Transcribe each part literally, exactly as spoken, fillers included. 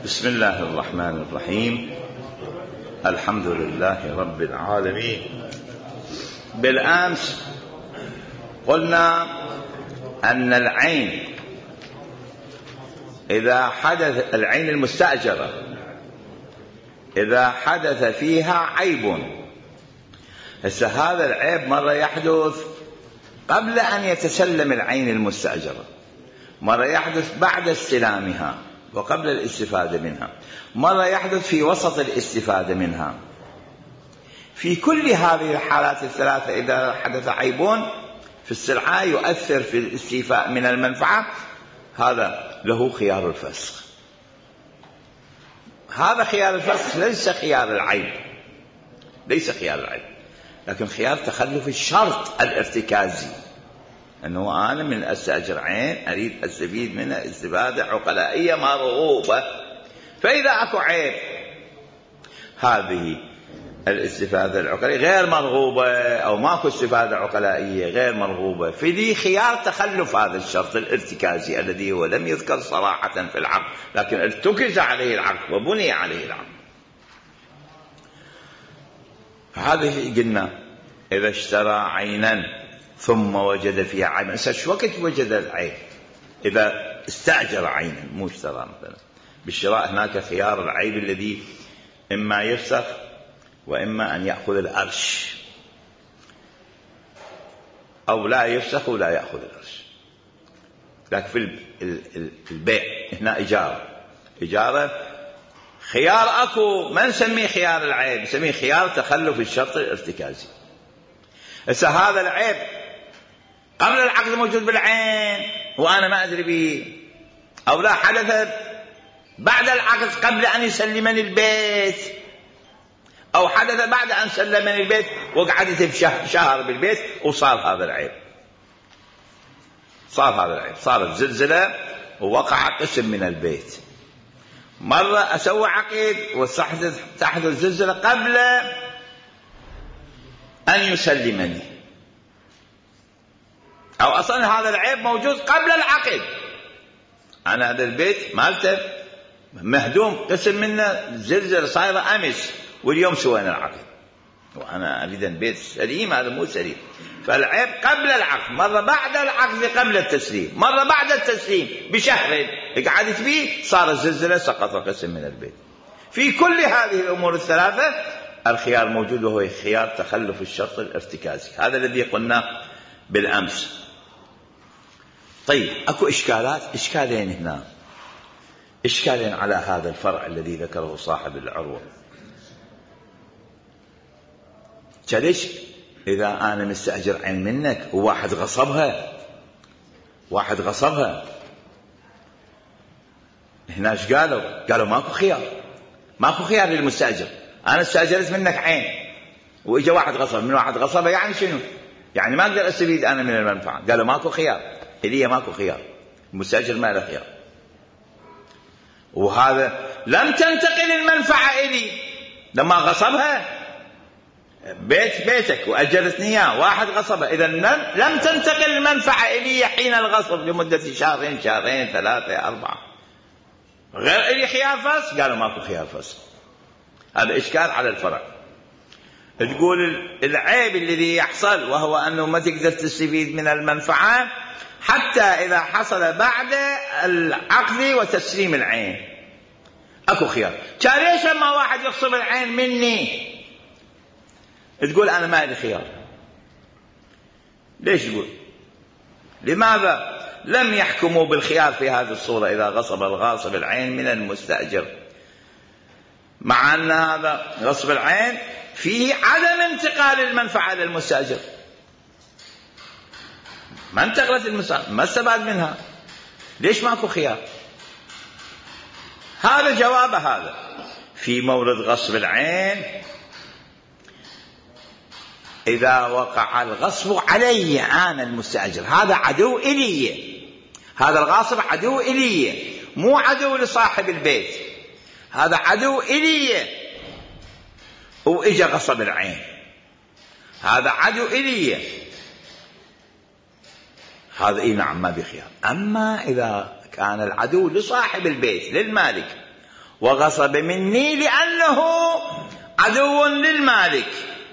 بسم الله الرحمن الرحيم. الحمد لله رب العالمين. بالأمس قلنا أن العين إذا حدث العين المستأجرة إذا حدث فيها عيب، هسه هذا العيب مرة يحدث قبل أن يتسلم العين المستأجرة، مرة يحدث بعد استلامها وقبل الاستفادة منها، مرة يحدث في وسط الاستفادة منها. في كل هذه الحالات الثلاثة إذا حدث عيب في السلعة يؤثر في الاستيفاء من المنفعة، هذا له خيار الفسخ. هذا خيار الفسخ ليس خيار العيب، ليس خيار العيب، لكن خيار تخلف الشرط الارتكازي، أنه أنا من أستأجر عين أريد أستفيد منها استفادة عقلائية مرغوبة، فإذا أكو عيب هذه الاستفادة العقلائية غير مرغوبة أو ماكو استفادة عقلائية غير مرغوبة، فدي خيار تخلف هذا الشرط الارتكازي الذي هو لم يذكر صراحة في العقد، لكن ارتكز عليه العقد وبني عليه العقد. هذه قلنا إذا اشترى عينا ثم وجد فيها عيب، شو وقت وجد العيب؟ إذا استأجر عينا مو اشترى مثلا. بالشراء هناك خيار العيب الذي إما يفسخ وإما أن يأخذ الأرش، أو لا يفسخ ولا يأخذ الأرش. لكن في البيع هنا إجارة، إجارة خيار أكو ما نسميه خيار العيب، نسميه خيار تخلف الشرط الارتكازي. هسه هذا العيب قبل العقد موجود بالعين وأنا ما أدري به، أو لا حدث بعد العقد قبل أن يسلمني البيت، أو حدث بعد أن سلمني البيت وقعدت بشهر بالبيت وصار هذا العيب. صار هذا العيب، صارت زلزلة ووقع قسم من البيت. مرة أسوي عقد وتحدث زلزلة قبل أن يسلمني، أو أصلا هذا العيب موجود قبل العقد. أنا هذا البيت مالته مهدوم قسم منه زلزلة صايرة أمس واليوم سوينا العقد، وأنا أريد البيت سليم، هذا مو سليم. فالعيب قبل العقد، مرة بعد العقد قبل التسليم، مرة بعد التسليم بشهر قعدت فيه صار الزلزلة سقط قسم من البيت. في كل هذه الأمور الثلاثة الخيار موجود، وهو خيار تخلف الشرط الارتكازي. هذا الذي قلنا بالأمس. طيب أكو إشكالات، إشكالين هنا، إشكالين على هذا الفرع الذي ذكره صاحب العروة. ليش إذا أنا مستأجر عين منك وواحد غصبها، واحد غصبها، هنا ايش قالوا؟ قالوا ماكو خيار، ماكو خيار للمستأجر. أنا استأجرت منك عين وإجا واحد غصب، من واحد غصبها يعني شنو؟ يعني ما أقدر أستفيد أنا من المنفعة. قالوا ماكو خيار، إلي ماكو خيار، المستأجر ما له خيار. وهذا لم تنتقل المنفعة إلي لما غصبها، بيت بيتك وأجرتني إياه واحد غصبها، إذا لم تنتقل المنفعة إلي حين الغصب لمدة شهرين شهرين ثلاثة أربعة، غير إلي خيار فسخ. قالوا ماكو خيار فسخ. هذا إشكال على الفرع. تقول العيب الذي يحصل وهو أنه ما تقدر تستفيد من المنفعة حتى إذا حصل بعد العقد وتسليم العين، أكو خيار. ليش لما واحد يغصب العين مني تقول أنا ما لي خيار؟ ليش تقول؟ لماذا لم يحكموا بالخيار في هذه الصورة إذا غصب الغاصب العين من المستأجر، مع أن هذا غصب العين فيه عدم انتقال المنفعة للمستأجر، ما انتقلت المستأجر، ما استفاد منها، ليش ماكو خيار؟ هذا جواب. هذا في مورد غصب العين إذا وقع الغصب علي أنا المستأجر، هذا عدو إلي، هذا الغاصب عدو إلي، مو عدو لصاحب البيت، هذا عدو إلي وإجا غصب العين، هذا عدو إلي، هذا إيه نعم ما بخيار. أما إذا كان العدو لصاحب البيت للمالك وغصب مني لأنه عدو للمالك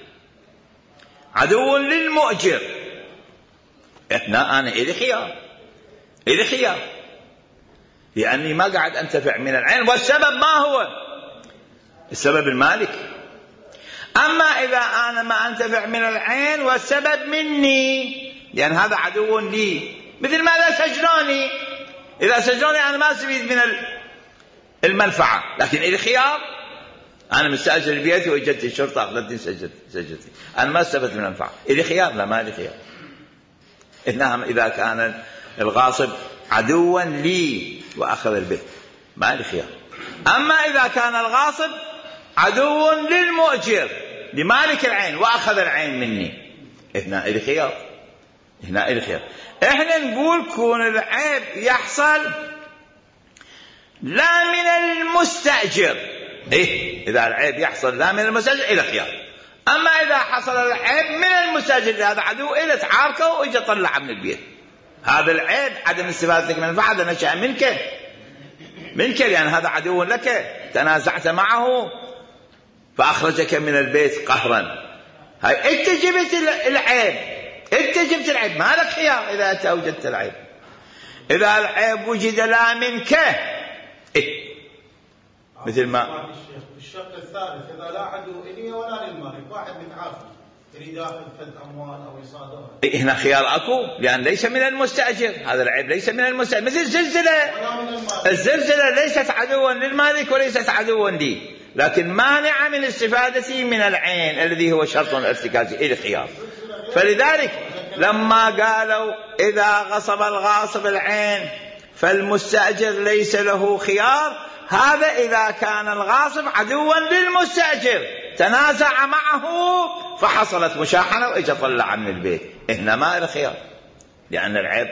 عدو للمؤجر. هنا أنا إلي خيار إلي خيار لأني ما قاعد أنتفع من العين، والسبب ما هو؟ السبب المالك. أما إذا أنا ما أنتفع من العين والسبب مني، لأن هذا عدو لي، مثل ما إذا سجنوني إذا سجنوني أنا ما أستفيد من المنفعة، لكن إلي خيار. أنا مستأجر بيتي وجدت الشرطة أخذتني سجلتني، أنا ما استفدت من المنفعة. إلي خيار؟ لا، ما إلي خيار. إنما إذا كان الغاصب عدوا لي وأخذ البيت ما إلي خيار. أما إذا كان الغاصب عدو للمؤجر لمالك العين وأخذ العين مني، هنا إلي خيار هنا إلي خيار. إحنا نقول كون العيب يحصل لا من المستأجر، إيه إذا العيب يحصل لا من المستأجر إلى خيار. أما إذا حصل العيب من المستأجر هذا عدو إلى تعاركه وإجا طلع من البيت، هذا العيب عدم استفادتك من المنفعة هذا نشأ منك منك لأن هذا عدو لك، تنازعت معه فأخرجك من البيت قهرا. هاي أنت جبت العيب أنت جبت العيب، ما لك خيار إذا أنت أوجدت العيب. إذا العيب وجد لا منك إيه؟ مثل ما الشق الثالث إذا لا عدو إلي ولا للمالك، واحد متعافى يريد ياخذ فد أموال أو يصادرها، هنا خيار أكو، لأن ليس من المستأجر، هذا العيب ليس من المستأجر. مثل الزلزلة، الزلزلة ليست عدوا للمالك وليست عدوا لي، لكن مانع من استفادتي من العين الذي هو شرط ارتكازي إلى خيار. فلذلك لما قالوا إذا غصب الغاصب العين فالمستأجر ليس له خيار، هذا إذا كان الغاصب عدوا للمستأجر تنازع معه فحصلت مشاحنة وإجا طلع من البيت، هنا ما له خيار لأن العيب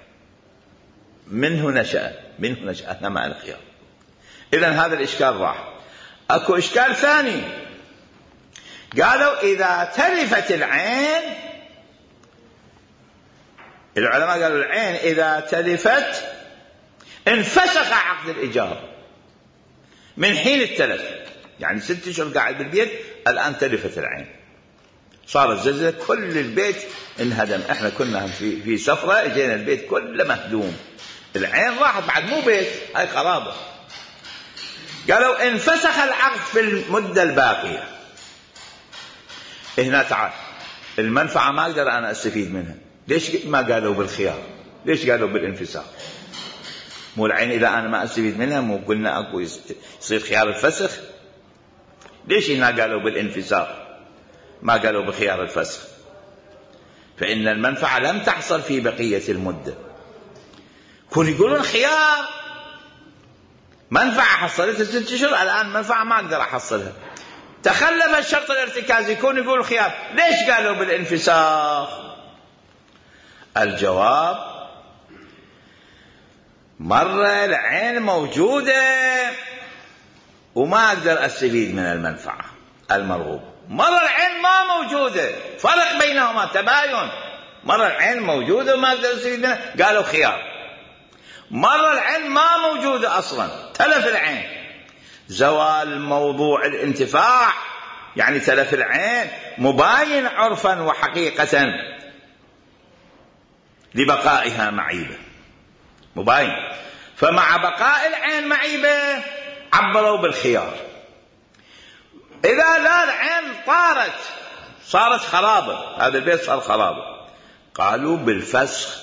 منه نشأ منه نشأ هنا ما له خيار. إذن هذا الإشكال راح. أكو إشكال ثاني، قالوا إذا تلفت العين، العلماء قالوا العين إذا تلفت انفسخ عقد الإيجار من حين التلف، يعني ست أشهر قاعد بالبيت الآن تلفت العين، صارت زلزلة كل البيت انهدم، احنا كنا في في سفرة اجينا البيت كله مهدوم، العين راحت بعد مو بيت، هاي خرابة. قالوا انفسخ العقد في المدة الباقية. هنا تعال المنفعة ما أقدر أنا أستفيد منها، ليش ما قالوا بالخيار؟ ليش قالوا بالانفساخ؟ مو العين إذا أنا ما أستفيد منها مو قلنا أكو يصير خيار الفسخ؟ ليش هنا قالوا بالانفساخ ما قالوا بخيار الفسخ؟ فإن المنفعة لم تحصل في بقية المدة. كون يقولون خيار منفعة حصلتها ست أشهر، الآن منفعة ما أقدر أحصلها، تخلف الشرط الارتكازي، يكون يقول خيار، ليش قالوا بالانفساخ؟ الجواب مرة العين موجودة وما أقدر أستفيد من المنفعة المرغوب، مرة العين ما موجودة، فرق بينهما تباين، مرة العين موجودة وما أقدر أستفيد منها قالوا خيار، مرة العين ما موجودة أصلا تلف العين، زوال موضوع الانتفاع يعني تلف العين مباين عرفا وحقيقة لبقائها معيبة، مباين، فمع بقاء العين معيبة عبروا بالخيار. إذا لا العين طارت صارت خرابة، هذا البيت صار خرابة، قالوا بالفسخ.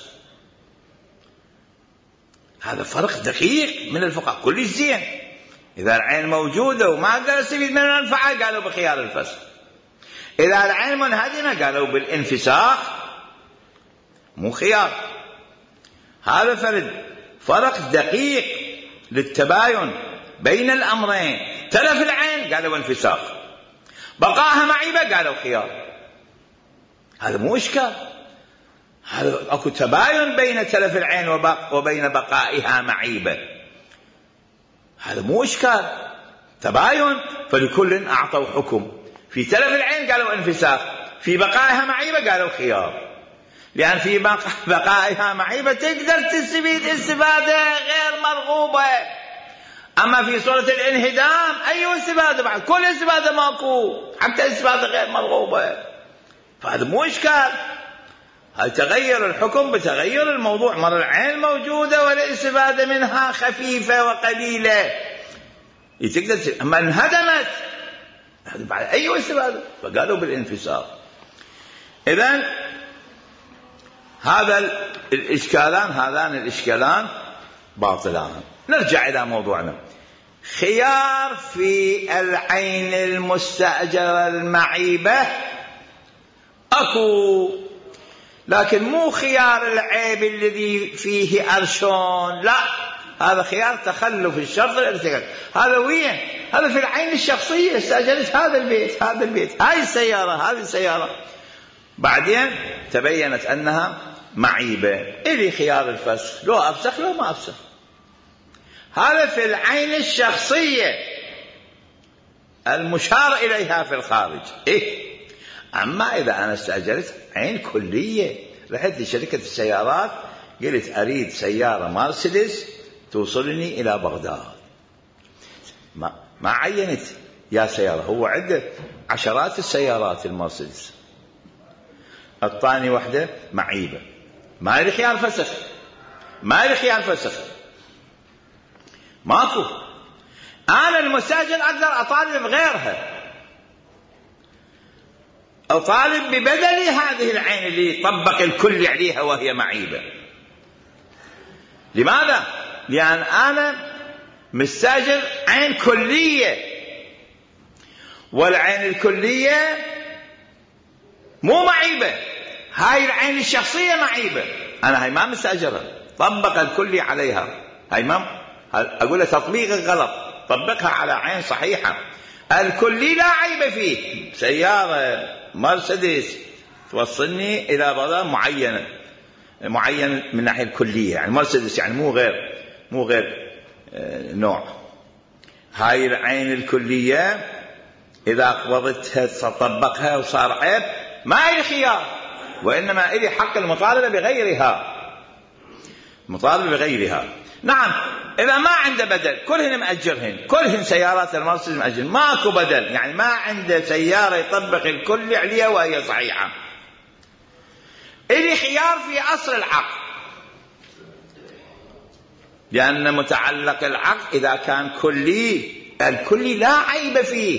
هذا فرق دقيق من الفقهاء كل زين. إذا العين موجودة وما أقدر أستفيد من المنفعة قالوا بخيار الفسخ، إذا العين منهدمة قالوا بالانفساخ مو خيار. هذا فرق فرق دقيق للتباين بين الأمرين، تلف العين قالوا انفساخ، بقاها معيبة قالوا خيار، هذا مو إشكال، هذا أكو تباين بين تلف العين وبين بقائها معيبة، هذا مو إشكال، تباين، فلكل أعطوا حكم، في تلف العين قالوا انفساخ، في بقائها معيبة قالوا خيار، لأن في بقائها معيبة تقدر تستفيد استفادة غير مرغوبة، أما في صورة الانهدام أي استفادة بعد؟ كل استفادة ماكو، حتى استفادة غير مرغوبة، فهذا مو إشكال. هل تغير الحكم بتغير الموضوع؟ مرة العين موجودة والاستفادة منها خفيفة وقليلة تقدر، أما انهدمت بعد أي استفادة؟ فقالوا بالانفصال. إذن هذا الإشكالان هذان الإشكالان باطلان. نرجع إلى موضوعنا. خيار في العين المستأجرة المعيبة أكو، لكن مو خيار العيب الذي فيه أرشون، لا، هذا خيار تخلف الشرط الارتكاز. هذا وين؟ هذا في العين الشخصية، استأجرت هذا البيت هذا البيت هاي السيارة هذه السيارة، بعدين تبينت أنها معيبة، إلي خيار الفسخ، لو أفسخ لو ما أفسخ. هذا في العين الشخصية المشار إليها في الخارج. إيه؟ أما إذا أنا استأجرت عين كلية، رحت لشركة السيارات قلت أريد سيارة مرسيدس توصلني إلى بغداد، ما, ما عينت يا سيارة، هو عنده عشرات السيارات المرسيدس، الثاني وحدة معيبة، ما لي خيار فسخ، ما لي خيار فسخ، ماكو. أنا المستأجر أقدر أطالب غيرها، أطالب ببدل هذه العين اللي طبق الكل عليها وهي معيبة. لماذا؟ لأن أنا مستأجر عين كلية، والعين الكلية مو معيبة، هاي العين الشخصية معيبة، أنا هاي ما مستأجرها، طبق الكل عليها، هاي ما أقول له تطبيق غلط، طبقها على عين صحيحة. الكلي لا عيب فيه، سيارة مرسيدس توصلني إلى بغداد معينة معين من ناحية الكلية، يعني مرسيدس، يعني مو غير مو غير نوع. هاي العين الكلية إذا قبضتها تطبقها وصار عيب ما إلي خيار، وإنما إلي حق المطالبة بغيرها، مطالبة بغيرها. نعم، إذا ما عنده بدل، كلهن مأجرهن، كلهن سيارات المرسيدس مأجرهن، ماكو بدل، يعني ما عنده سيارة يطبق الكل عليها وهي صحيحة، إلي خيار في أصل العقد، لأن متعلق العقد إذا كان كلي، الكلي لا عيب فيه،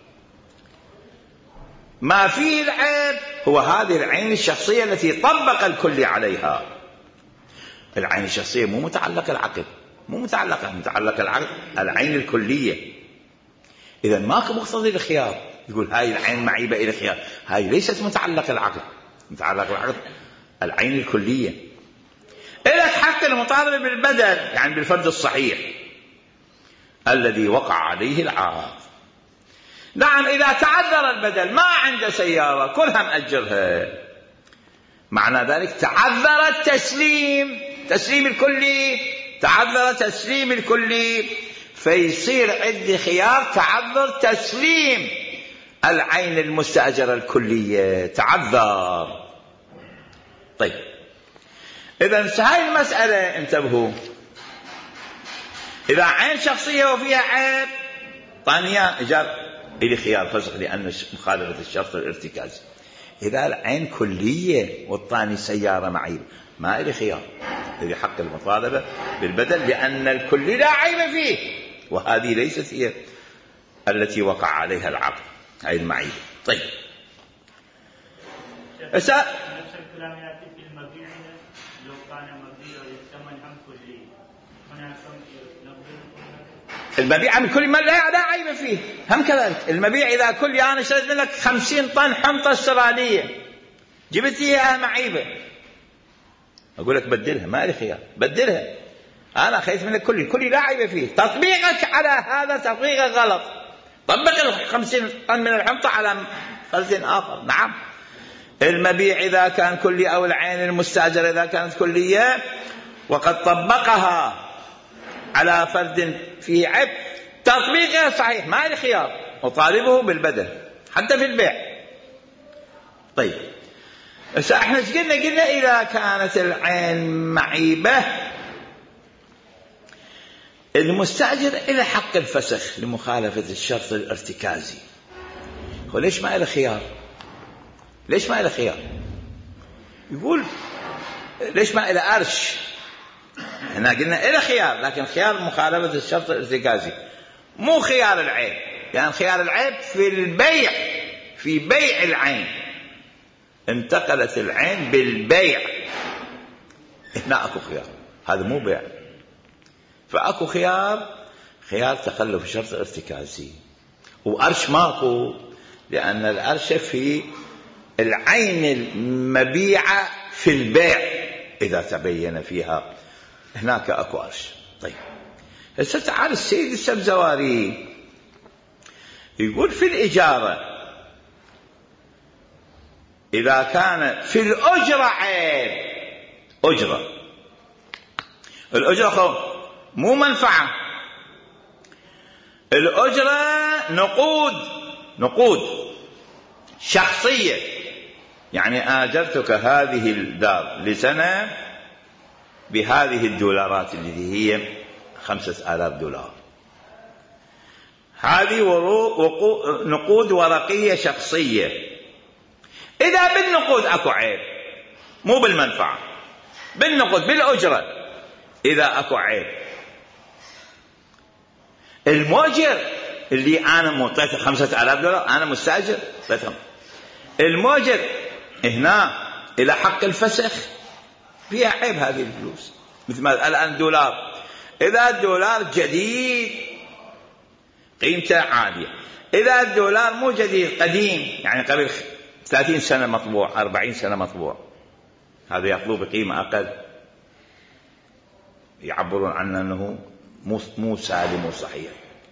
ما فيه العيب هو هذه العين الشخصية التي طبق الكل عليها. العين الشخصية مو متعلق العقد، مو متعلقة، متعلق العقد العين الكلية. إذا ماكو مقتضي الخيار يقول هاي العين معيبة إلى خيار، هاي ليست متعلق العقد، متعلق العقد العين الكلية. إلك حق المطالبة بالبدل، يعني بالفرد الصحيح الذي وقع عليه العقد. نعم، إذا تعذر البدل، ما عنده سيارة كلها مأجرها، معنى ذلك تعذر التسليم، تسليم الكلي، تعذر تسليم الكلي، فيصير عندي خيار تعذر تسليم العين المستأجرة الكلية، تعذر. طيب، إذن هاي المسألة انتبهوا، إذا عين شخصية وفيها عيب ثانية إجار إلي خيار فسخ لأن مخالفة الشرط الارتكاز. إذا العين كلية والثاني سيارة معيب ما إلي خيار، إلي حق المطالبة بالبدل، لأن الكل لا عيب فيه، وهذه ليست هي التي وقع عليها العقد، هاي المعيب. طيب، نفس الكلام يأتي في المبيع، لو كان مبيع يثمن هم كلي، هناك المبيع من كل ما لا لا عيب فيه، هم كذلك المبيع إذا كل أنا اشتريت منك خمسين طن حنطة استرالية جبت إياها معيبة، أقول لك بدلها، ما لي خيار، بدلها، أنا أخذت منك كل كل لا عيب فيه، تطبيقك على هذا تطبيق غلط، طبق الخمسين طن من الحنطة على فرد آخر. نعم، المبيع إذا كان كلي أو العين المستأجرة إذا كانت كلية وقد طبقها على فرد فيه عيب، تطبيقه صحيح، ما لي خيار، وطالبه بالبدل حتى في البيع. طيب، احنا ايش قلنا؟ قلنا إذا كانت العين معيبة المستأجر إلى حق الفسخ لمخالفة الشرط الارتكازي. وليش ما إلى خيار؟ ليش ما إلى خيار؟ يقول ليش ما إلى أرش؟ احنا قلنا إلى خيار، لكن خيار مخالفة الشرط الارتكازي مو خيار العيب. يعني خيار العيب في البيع، في بيع العين، انتقلت العين بالبيع، هنا أكو خيار، هذا مو بيع. فأكو خيار، خيار تخلف الشرط الارتكازي. وأرش ماكو، لأن الأرش في العين المبيعة في البيع إذا تبين فيها، هناك أكو أرش. طيب هسه تعال السيد السبزواري يقول في الإجارة إذا كان في الأجرة عيب، أجرة، الأجرة مو منفعة، الأجرة نقود، نقود شخصية. يعني آجرتك هذه الدار لسنة بهذه الدولارات التي هي خمسة آلاف دولار، هذه نقود ورقية شخصية. إذا بالنقود أكو عيب، مو بالمنفعة، بالنقود بالأجرة إذا أكو عيب، المؤجر اللي أنا معطيته خمسة آلاف دولار، أنا مستأجر، المؤجر هنا إلى حق الفسخ، فيها عيب هذه الفلوس. مثل ما الآن دولار، إذا الدولار جديد قيمته عالية، إذا الدولار مو جديد قديم، يعني قبل ثلاثين سنة مطبوع، أربعين سنة مطبوع، هذا يطلب بقيمة أقل، يعبرون عنه أنه مو سالم وصحيح.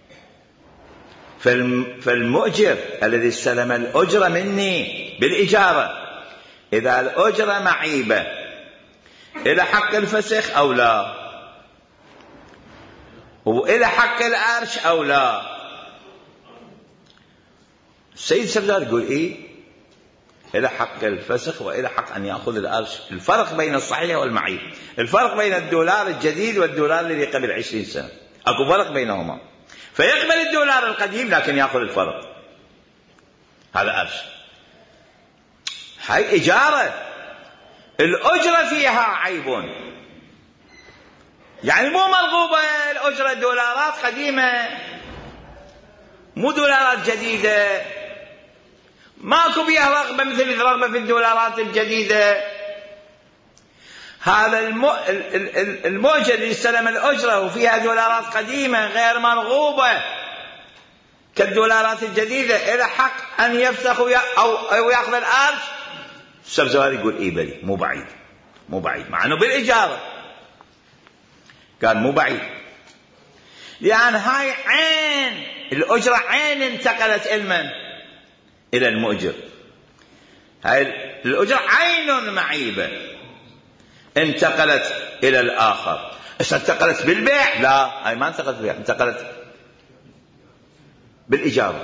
فالمؤجر الذي استلم الأجرة مني بالإجارة، إذا الأجرة معيبة إلى حق الفسخ أو لا، وإلى حق الأرش أو لا. السيد سبزار يقول إيه؟ إلى حق الفسخ وإلى حق أن يأخذ الأرش. الفرق بين الصحيح والمعيب، الفرق بين الدولار الجديد والدولار الذي قبل عشرين سنة، أكو فرق بينهما. فيقبل الدولار القديم لكن يأخذ الفرق، هذا أرش. هاي إجارة، الأجرة فيها عيب، يعني مو مرغوبة الأجرة، دولارات قديمة مو دولارات جديدة، ماكو بيها رغبة مثل الرغبة في الدولارات الجديدة. هذا المؤجر اللي استلم الأجرة وفيها دولارات قديمة غير مرغوبة كالدولارات الجديدة، إلى حق أن يفسخ أو يأخذ الأرش. السبزواري يقول إيه بلي، مو بعيد، مو بعيد، مع أنه بالإجارة قال مو بعيد، لأن هاي عين، الأجرة عين انتقلت إلمن؟ إلى المؤجر. هاي الأجرة عين معيبة انتقلت إلى الآخر. إيش انتقلت بالبيع؟ لا، هاي ما انتقلت بالبيع، انتقلت بالإجارة،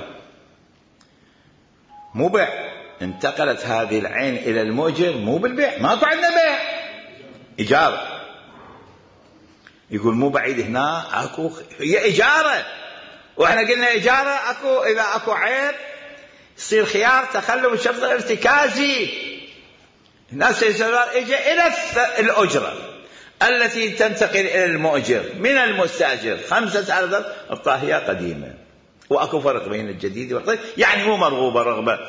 مو بيع. انتقلت هذه العين إلى المؤجر، مو بالبيع، ماكو عندنا بيع، إجارة. يقول مو بعيد، هنا أكو، هي إجارة، وإحنا قلنا إجارة أكو، إذا أكو عيب يصير خيار تخلف الشرط الارتكازي. الناس يسألون إجا إلى الأجرة التي تنتقل إلى المؤجر من المستأجر خمسة آلاف، الطاهية قديمة، وأكو فرق بين الجديد والقديم، يعني مو مرغوبة رغبة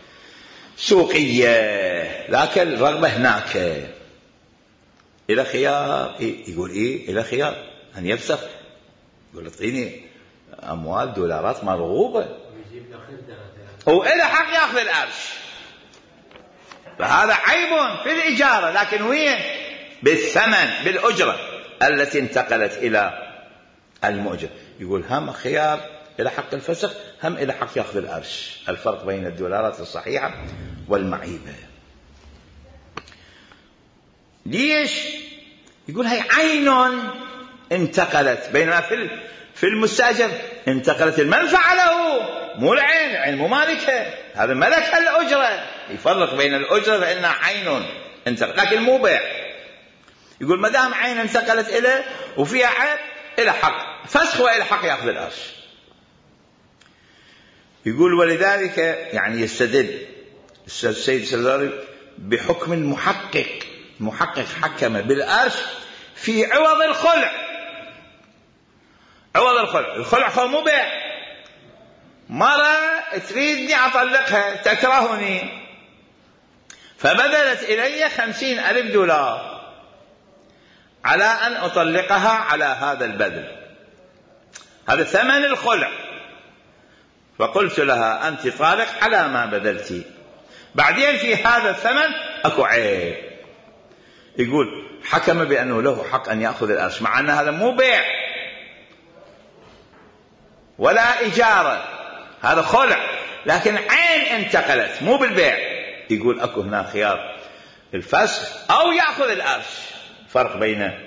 سوقية، لكن الرغبة هناك إلى خيار. يقول إيه إلى خيار أن يفسخ، يقول اعطيني أموال دولارات مرغوبة، وإلى حق يأخذ الأرش. فهذا عيب في الإجارة، لكن وين؟ بالثمن، بالأجرة التي انتقلت إلى المؤجر. يقول هم خيار إلى حق الفسخ، هم إلى حق يأخذ الأرش. الفرق بين الدولارات الصحيحة والمعيبة. ليش؟ يقول هي عين انتقلت، بينما في في المستأجر انتقلت المنفعة له، مو العين، العين مو مالكها، هذا ملك الأجرة. يفرق بين الأجرة فإنها عين انتقلت، لكن مو بيع. يقول ما دام عين انتقلت إليه وفيها عيب، إلى حق فسخ وإلى حق يأخذ الأرش. يقول ولذلك يعني يستدل السيد السرداري بحكم المحقق. المحقق حكم بالأرش في عوض الخلع. عوض الخلع، الخلع هو مو بيع. مرة تريدني أطلقها تكرهني فبذلت إلي خمسين ألف دولار على أن أطلقها على هذا البذل، هذا ثمن الخلع. فقلت لها أنت طالق على ما بذلتي. بعدين في هذا الثمن أكو عيب. يقول حكم بأنه له حق أن يأخذ الأرش، مع أن هذا مو بيع ولا إجارة، هذا خلع، لكن عين انتقلت مو بالبيع. يقول أكو هنا خيار الفسخ أو يأخذ الأرش. فرق بين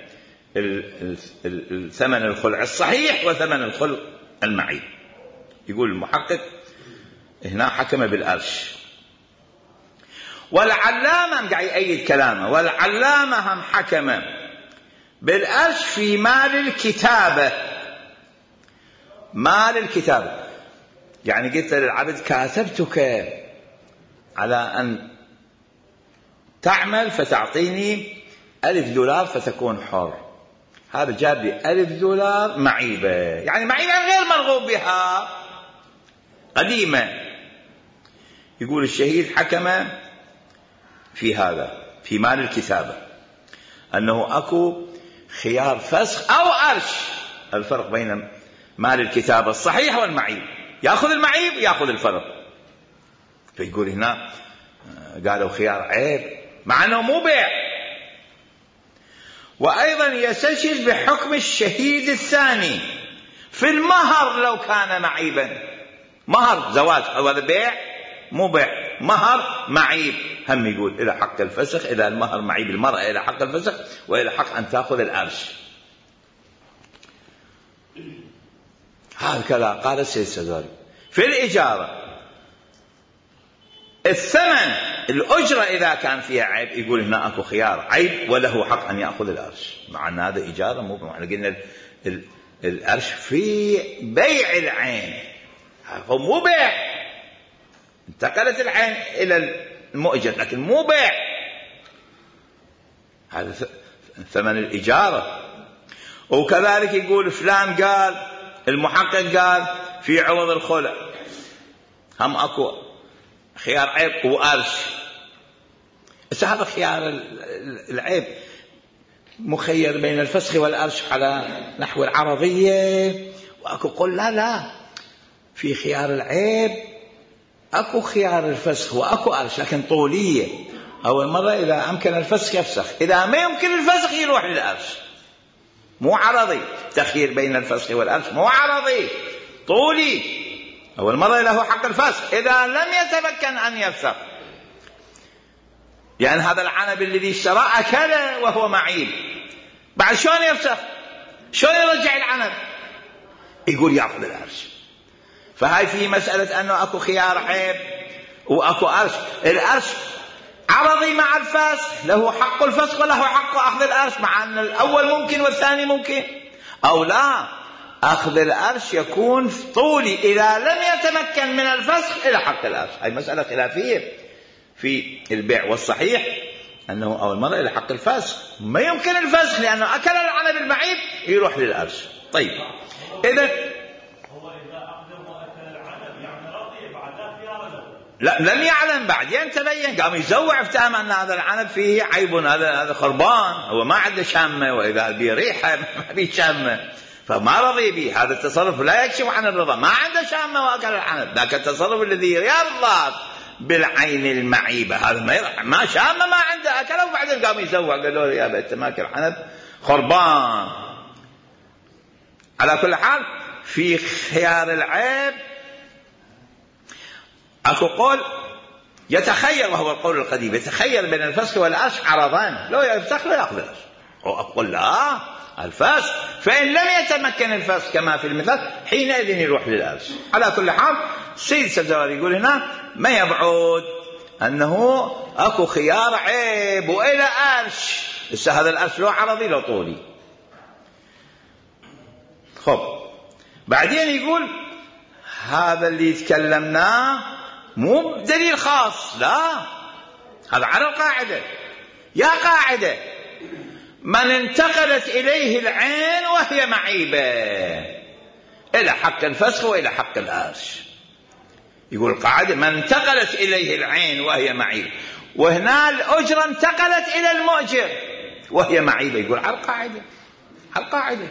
الثمن الخلع الصحيح وثمن الخلع المعيب. يقول المحقق هنا حكم بالأرش. والعلامة قاعد يأيد كلامه، والعلامة هم حكم بالأرش في مال الكتابة. مال الكتابة يعني قلت للعبد كاتبتك على أن تعمل فتعطيني ألف دولار فتكون حر. هذا جاب لي ألف دولار معيبة، يعني معيبة غير مرغوب بها قديمة. يقول الشهيد حكم في هذا في مال الكتابة أنه أكو خيار فسخ أو أرش. الفرق بين مال الكتابة الصحيح والمعيب، يأخذ المعيب يأخذ الفرق. فيقول هنا قالوا خيار عيب مع أنه مو بيع. وأيضا يستشهد بحكم الشهيد الثاني في المهر لو كان معيبا. مهر زواج أو هذا بيع مو بيع، مهر معيب هم يقول إلى حق الفسخ. إذا المهر معيب المرأة إلى حق الفسخ وإلى حق أن تأخذ الأرش. هكذا قال السيد السرداري. في الإجارة الثمن الأجرة إذا كان فيها عيب يقول هنا أكو خيار عيب وله حق أن يأخذ الأرش، مع أن هذا إجارة مو معنى قلنا الأرش في بيع العين، هو مو بيع، انتقلت العين إلى المؤجر لكن مو بيع، هذا ثمن الإجارة. وكذلك يقول فلان قال المحقق قال في عوض الخلع هم أكو خيار عيب وأرش. هذا خيار العيب مخير بين الفسخ والأرش على نحو العرضية، وأكو قل لا لا في خيار العيب أكو خيار الفسخ وأكو أرش لكن طولية. أول مرة إذا أمكن الفسخ يفسخ، إذا ما يمكن الفسخ يروح للأرش، مو عرضي. تخيير بين الفسخ والأرش مو عرضي، طولي. أول مرة له حق الفسخ إذا لم يتمكن أن يفسخ، لأن يعني هذا العنب الذي اشترى أكله وهو معيب، بعد شلون يفسخ؟ شلون يرجع العنب؟ يقول يأخذ الأرش. فهاي في مسألة أنه أكو خيار عيب وأكو أرش. الأرش عرضي مع الفسخ، له حق الفسخ وله حق أخذ الأرش، مع أن الأول ممكن والثاني ممكن. أو لا، أخذ الأرش يكون طولي إذا لم يتمكن من الفسخ إلى حق الأرش. هاي مسألة خلافية في البيع، والصحيح أنه أول مرة إلى حق الفسخ، ما يمكن الفسخ لأنه أكل العنب المعيب يروح للأرش. طيب إذا لا لم يعلم بعدين تبين قام يزوع افتهم أن هذا العنب فيه عيب، هذا هذا خربان، هو ما عنده شامة، وإذا بيه ريحة ما بيه شامة فما رضي به. هذا التصرف لا يكشف عن الرضا، ما عنده شامة وأكل العنب. ذاك التصرف الذي يرضى بالعين المعيبة، هذا ما ما شامة ما عنده أكله، وبعدين قام يزوع قالوا له يا بيت ماكل عنب خربان. على كل حال في خيار العيب أكو قول يتخير، وهو القول القديم، يتخير بين الفسخ والأرش عرضان، لو يفسخ لا يأخذ الأرش. أقول لا الفسخ، فإن لم يتمكن الفسخ كما في المثال حينئذ يروح للأرش. على كل حال السيد السرداري يقول هنا ما يبعد أنه أكو خيار عيب وإلى أرش. هذا الأرش له عرضي له طولي. خب بعدين يقول هذا اللي يتكلمناه مو دليل خاص، لا، هذا على القاعدة. يا قاعدة من انتقلت إليه العين وهي معيبة إلى حق الفسخ وإلى حق الأرش، يقول القاعدة من انتقلت إليه العين وهي معيبة، وهنا الأجرة انتقلت إلى المؤجر وهي معيبة، يقول على القاعدة، على القاعدة.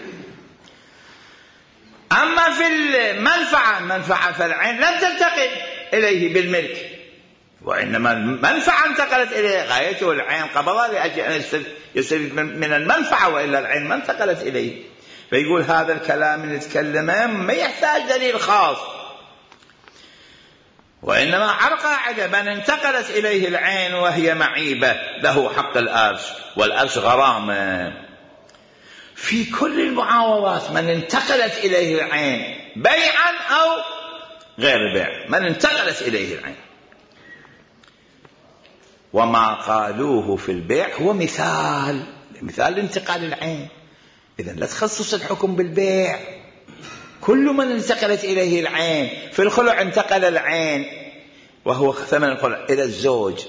أما في المنفعة، المنفعة فالعين لم تنتقل إليه بالملك، وإنما المنفعة انتقلت إليه، غايته العين قبضها لأجل أن يستفيد من المنفعة، وإلا العين ما انتقلت إليه. فيقول هذا الكلام اللي نتكلمه ما يحتاج دليل خاص، وإنما على قاعدة من انتقلت إليه العين وهي معيبة له حق الأرش، والأرش غرامة في كل المعاوضات. من انتقلت إليه العين بيعا أو غير بيع، من انتقلت إليه العين. وما قالوه في البيع هو مثال، مثال لانتقال العين. إذن لا تخصص الحكم بالبيع، كل من انتقلت إليه العين. في الخلع انتقل العين وهو ثمن الخلع إلى الزوج.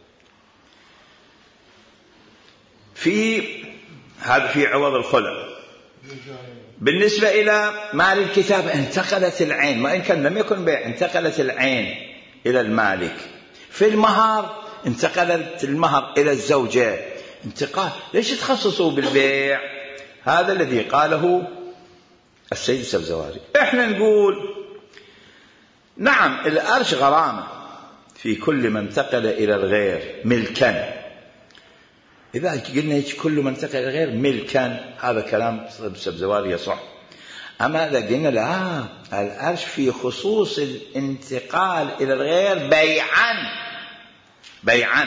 في هذا في عوض الخلع. بالنسبة إلى مال الكتاب انتقلت العين، وإن كان لم يكن بيع، انتقلت العين إلى المالك. في المهر انتقلت المهر إلى الزوجة. انتقال، ليش تخصصوا بالبيع؟ هذا الذي قاله السيد السبزواري. احنا نقول نعم الأرش غرامة في كل من انتقل إلى الغير ملكا. إذا قلنا كل من انتقل إلى الغير ملكا، هذا كلام السبزواري يصح. أما إذا قلنا لا، الأرش في خصوص الانتقال إلى الغير بيعا، بيعا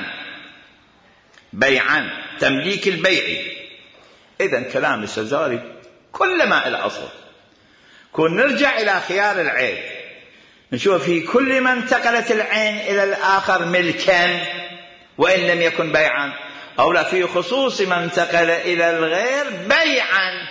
بيعا تمليك البيع. إذن كلام السبزواري كل ما إلى أصل. كون نرجع إلى خيار العين نشوف في كل من انتقلت العين إلى الآخر ملكا وإن لم يكن بيعا، أو لا في خصوص من انتقل إلى الغير بيعا.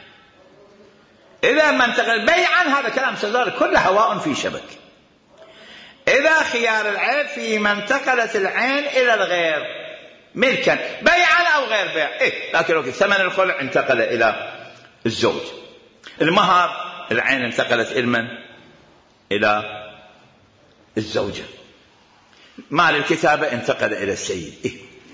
إذا ما انتقل بيعا هذا كلام السبزواري كله هواء في شبك. إذا خيار العين في من انتقلت العين إلى الغير ملكا بيعا أو غير بيع، إيه؟ لكن لو ثمن الخلع انتقل إلى الزوج، المهر العين انتقلت إلى من؟ إلى الزوجة، مال الكتابة انتقل إلى السيد، إيه؟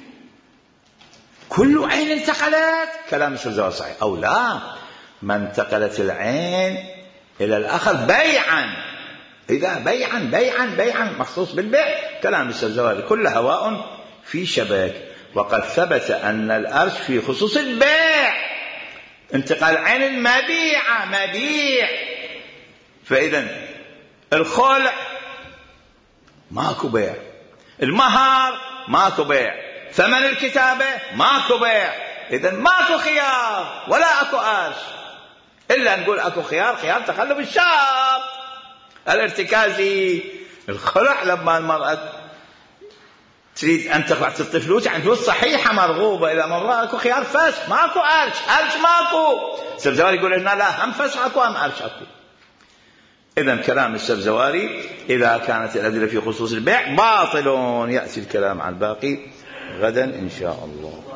كل عين انتقلت كلام السبزواري صحيح. أو لا، ما انتقلت العين إلى الآخر بيعا، إذا بيعا بيعا بيعا مخصوص بالبيع، كلام السبزواري كل هواء في شبك. وقد ثبت أن الأرش في خصوص البيع، انتقال عين المبيعة مبيع. فإذا الخلع ماكو بيع، المهر ماكو بيع، ثمن الكتابة ماكو بيع. إذا ماكو خيار ولا أكو أرش، إلا نقول أكو خيار، خيار تخلف الشاب الارتكازي. الخلع لما المرأة تريد أن تخلع الطفلوت عن فلوس صحيحة مرغوبة، إذا مرة أكو خيار فسخ، ماكو أرش، أرش ماكو. السبزواري يقول لنا لا، هم فسخ أكو هم أرش أكو. إذن كلام السبزواري إذا كانت الأدلة في خصوص البيع باطل. يأتي الكلام عن الباقي غدا إن شاء الله.